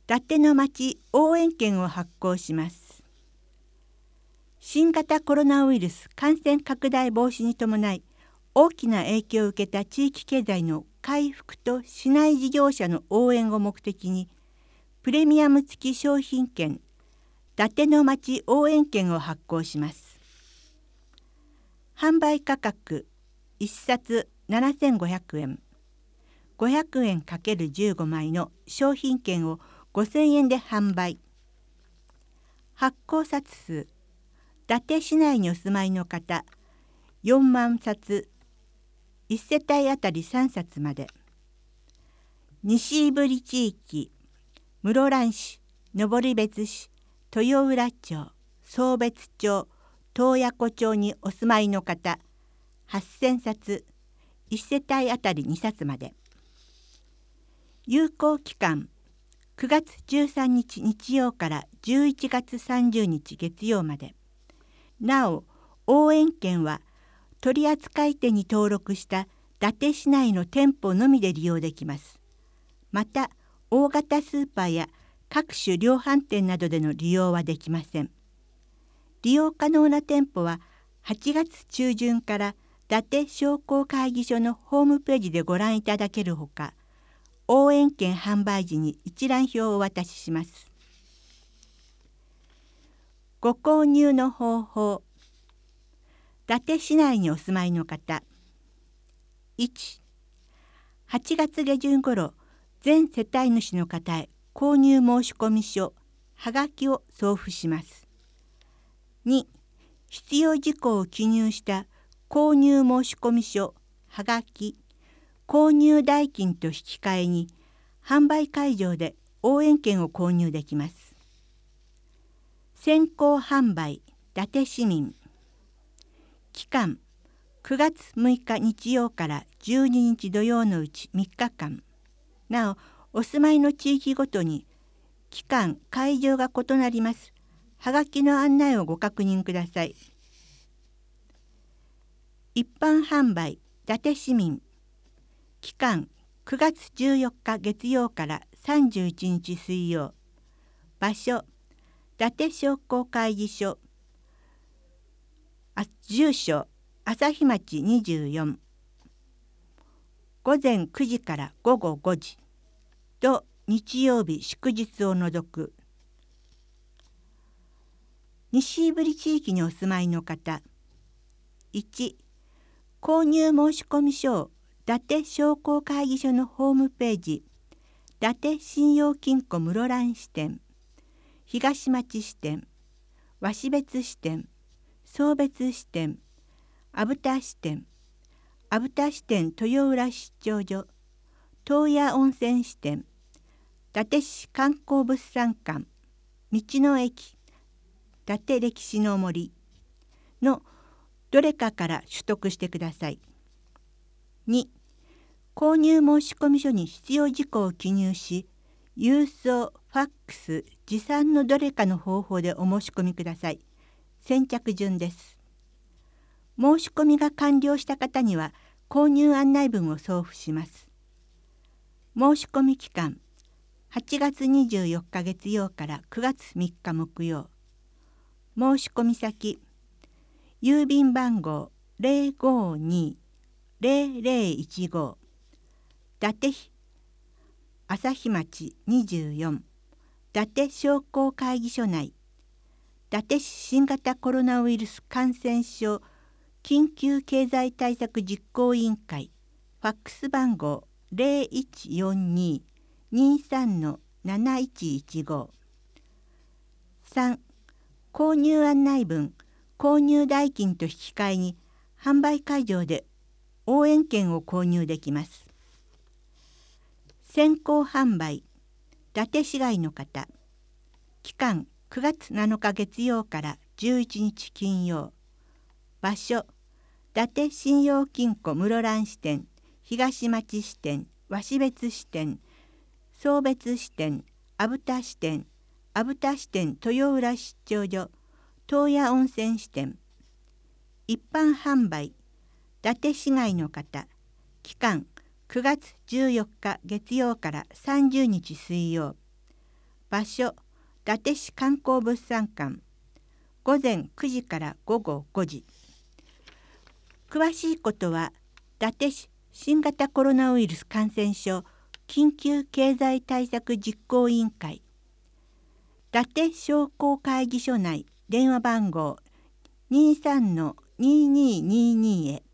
伊達の町応援券を発行します。新型コロナウイルス感染拡大防止に伴い、大きな影響を受けた地域経済の回復と市内事業者の応援を目的に、プレミアム付き商品券、伊達の町応援券を発行します。販売価格1冊7500円。500円 ×15 枚の商品券を5000円で販売。発行冊数、伊達市内にお住まいの方、4万冊、1世帯あたり3冊まで。西胆地域、室蘭市、登別市、豊浦町、壮別町、洞爺湖町にお住まいの方、8000冊、1世帯あたり2冊まで。有効期間、9月13日日曜から11月30日月曜まで。なお、応援券は取扱店に登録した伊達市内の店舗のみで利用できます。また、大型スーパーや各種量販店などでの利用はできません。利用可能な店舗は8月中旬から伊達商工会議所のホームページでご覧いただけるほか、応援券販売時に一覧表をお渡しします。ご購入の方法。伊達市内にお住まいの方。1、8月下旬ごろ、全世帯主の方へ購入申込書、はがきを送付します。2、必要事項を記入した購入申込書、はがき、購入代金と引き換えに、販売会場で応援券を購入できます。先行販売、伊達市民。期間、9月6日日曜から12日土曜のうち3日間。なお、お住まいの地域ごとに、期間、会場が異なります。はがきの案内をご確認ください。一般販売、伊達市民。期間、9月14日月曜から31日水曜。場所、伊達商工会議所。住所、朝日町24。午前9時から午後5時。と日曜日祝日を除く。西胆地域にお住まいの方。1、購入申込書を伊達商工会議所のホームページ、伊達信用金庫室蘭支店、東町支店、鷲別支店、壮別支店、阿武田支店、阿武田支店豊浦出張所、洞爺温泉支店、伊達市観光物産館、道の駅、伊達歴史の森のどれかから取得してください。2、購入申込書に必要事項を記入し、郵送、ファックス、持参のどれかの方法でお申し込みください。先着順です。申し込みが完了した方には購入案内文を送付します。申し込み期間、8月24日月曜から9月3日木曜。申し込み先、郵便番号052-0015、伊達朝日町24、伊達商工会議所内、伊達市新型コロナウイルス感染症緊急経済対策実行委員会、ファックス番号0142-23-7115。3、購入案内文、購入代金と引き換えに販売会場で応援券を購入できます。先行販売、伊達市外の方。期間、9月7日月曜から11日金曜。場所、伊達信用金庫室蘭支店、東町支店、鷲別支店、壮別支店、阿武田支店、阿武田支店豊浦出張所、洞爺温泉支店。一般販売、伊達市外の方。期間、9月14日月曜から30日水曜。 場所、伊達市観光物産館。午前9時から午後5時。詳しいことは、伊達市新型コロナウイルス感染症緊急経済対策実行委員会、伊達商工会議所内電話番号 23-2222 へ。